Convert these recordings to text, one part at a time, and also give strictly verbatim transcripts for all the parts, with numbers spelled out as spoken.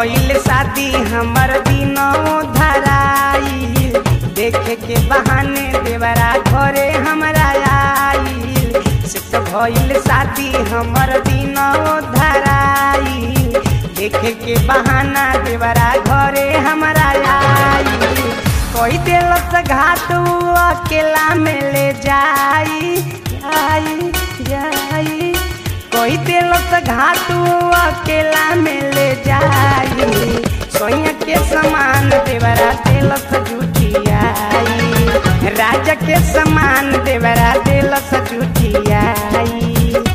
भइल शादी हमर दिनों धराई, देखे के बहाने देवरा घरे हमरा आइल। सेट भइल शादी हमर दिनों धराई, देखे के बहाना देवरा घरे हमरा आइल। कोई दिलस घाट अकेला में ले जाई जाई जाई, कोई दिलस घाट अकेला में ले जाई। सोया के समान देवरा दिलस जुटियाई, राजा के समान देवरा दिलस जुटियाई।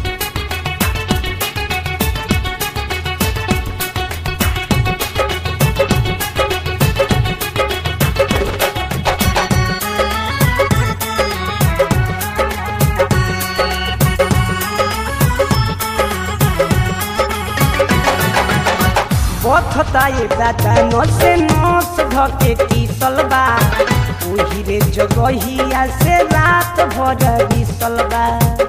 बथता ये दादा नसे नस धके टीसल बा, ओही रे जगहिया से रात भर बिसल बा।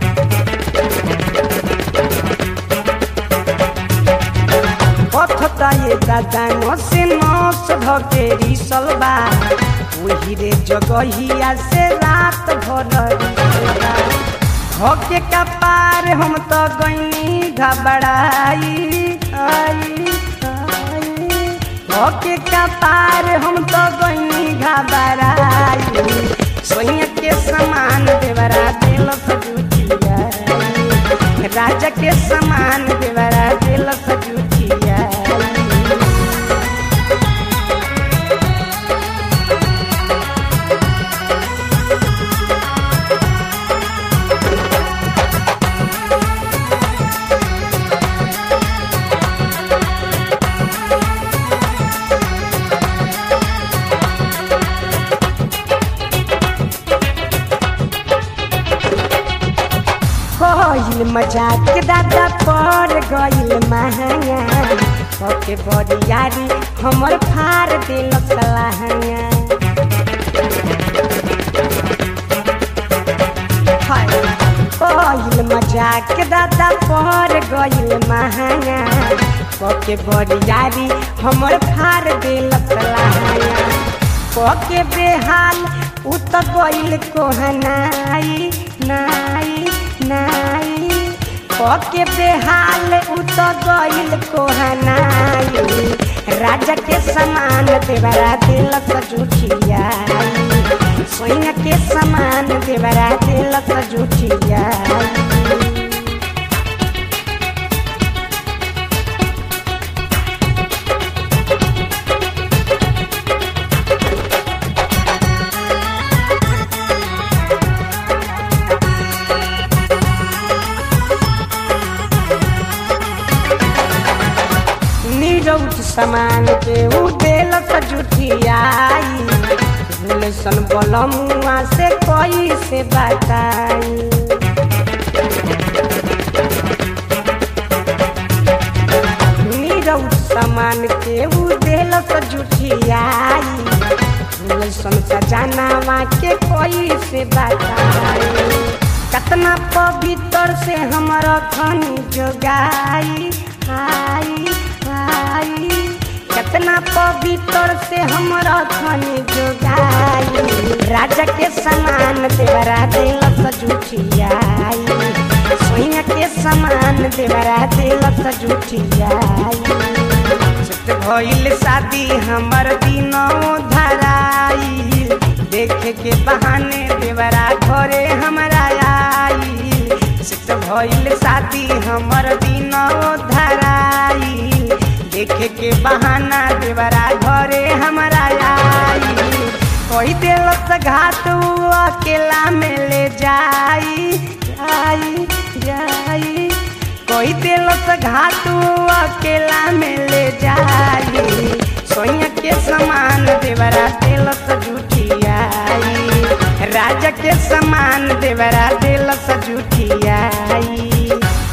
बथता ये दादा नसे नस धके टीसल बा, ओही रे जगहिया से रात भर बिसल बा। धके का पार हम तो गईनी घबराई आई, धके का पार हम तो गईनी घबराई। सोया के समान देवरा दिलस जुटियाई, राजा के समान देवरा दिलस जुटियाई। गइल मजाक दादा पर गइल महंगा, ओके बरियारी हमर फार दिल सलाहंगा। गइल मजाक दादा पर गइल महंगा, ओके बरियारी हमर फार दिल सलाहंगा। ओके बेहाल उ त गइल कोहनाई नाई नाई, ओके बेहाल उ त गइल कोहनाई। राजा के समान देवरा दिलस जुटियाई, सोया के समान देवरा दिलस जुटियाई। समान के उ दिलस जुटियाई, भूलसन बलमुआ से कोई से बताई। नीरव समान के उ दिलस जुटियाई, भूलसन सजनावा के कोई से बताई। कतना पवित्र से हमरा खनी जोगाई आई आई, कितना पवित्र से हमरा खनी जोगाई। राजा के समान देवरा दिलस जुटियाई, सोया के समान देवरा दिलस जुटियाई। सेट भइल शादी हमर दिनों धराई, देखे के बहाने देवरा घरे हमरा आइल। सेट भइल शादी हमर दिनों धराई, देखे के बहाना देवरा घरे हमरा आइल। कोई दिलस घाट अकेला में ले जाई जाई जाई, कोई दिलस घाट अकेला में ले जाई। सोया के समान देवरा दिलस जुटियाई, राजा के समान देवरा दिलस जुटियाई।